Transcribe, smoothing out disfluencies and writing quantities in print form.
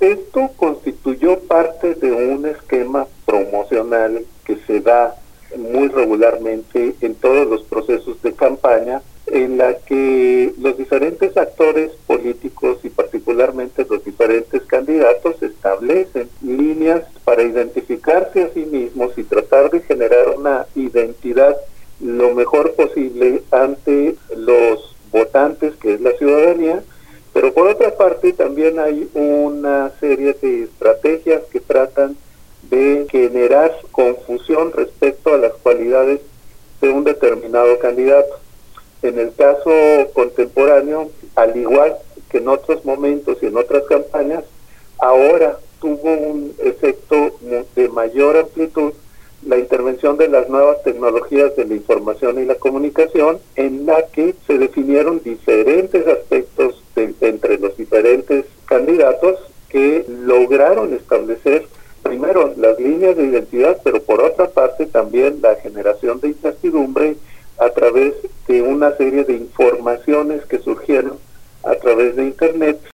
Esto constituyó parte de un esquema promocional que se da muy regularmente en todos los procesos de campaña, en la que los diferentes actores políticos y particularmente los diferentes candidatos establecen líneas para identificarse a sí mismos y tratar de generar una identidad lo mejor posible ante los votantes, que es la ciudadanía. Pero por otra parte también hay una serie de estrategias que tratan de generar confusión respecto a las cualidades de un determinado candidato. En el caso contemporáneo, al igual que en otros momentos y en otras campañas, ahora tuvo un efecto de mayor amplitud la intervención de las nuevas tecnologías de la información y la comunicación, en la que se definieron diferentes aspectos entre los diferentes candidatos que lograron establecer primero las líneas de identidad, pero por otra parte también la generación de incertidumbre a través de una serie de informaciones que surgieron a través de Internet